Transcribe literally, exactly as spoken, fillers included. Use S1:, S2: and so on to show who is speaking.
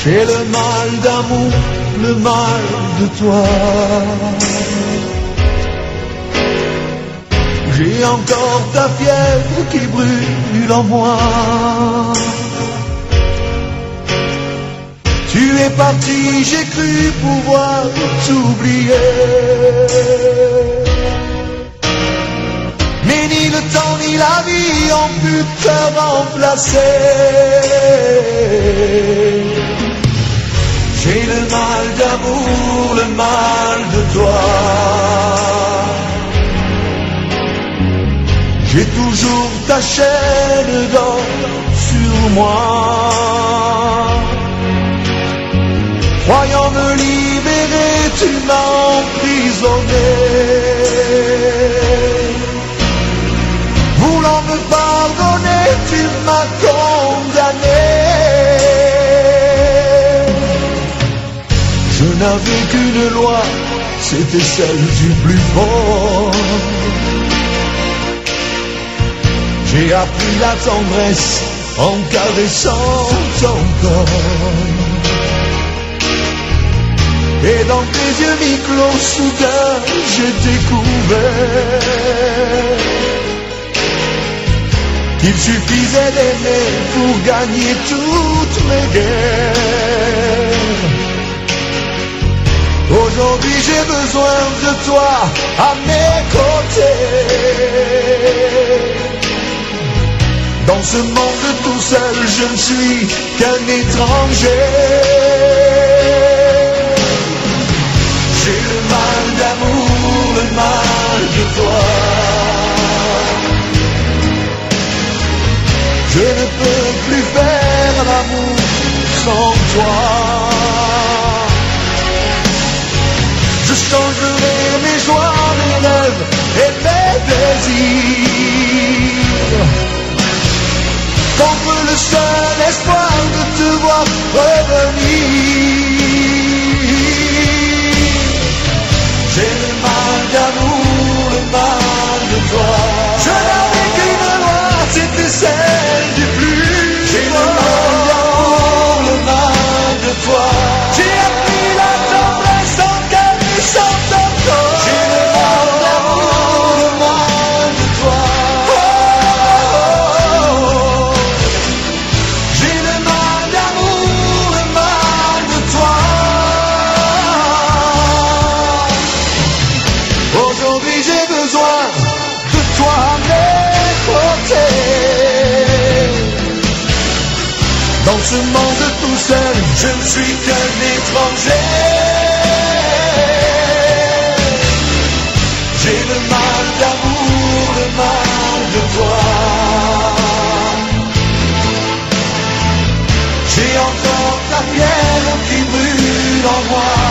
S1: J'ai le mal d'amour, le mal de toi. J'ai encore ta fièvre qui brûle en moi. Tu es parti, j'ai cru pouvoir t'oublier. Mais ni le temps ni la vie ont pu te remplacer. J'ai le mal d'amour, le mal de toi. J'ai toujours ta chaîne d'or sur moi. Croyant me libérer, tu m'as emprisonné. Voulant me pardonner, tu m'as condamné. Je n'avais qu'une loi, c'était celle du plus fort. J'ai appris la tendresse en caressant ton corps. Et dans tes yeux mi-clos, soudain, j'ai découvert qu'il suffisait d'aimer pour gagner toutes mes guerres. Aujourd'hui, j'ai besoin de toi à mes côtés. Dans ce monde tout seul, je ne suis qu'un étranger. J'ai le mal d'amour, le mal de toi. Je ne peux plus faire l'amour sans toi. Je changerai mes joies, mes rêves et mes désirs contre le seul espoir de te voir revenir. J'ai le mal d'amour, le mal de toi. Je n'avais qu'une loi, c'était celle du plus. J'ai le mal d'amour, le mal de toi. J'ai appris la tendresse en caressant ton corps. J'ai le mal d'amour, le mal de toi. Oh, oh, oh. J'ai le mal d'amour, le mal de toi. Aujourd'hui j'ai besoin de toi à mes côtés. Dans ce monde tout seul, je ne suis qu'un étranger. J'ai le mal d'amour, le mal de toi. J'ai encore ta pierre qui brûle en moi.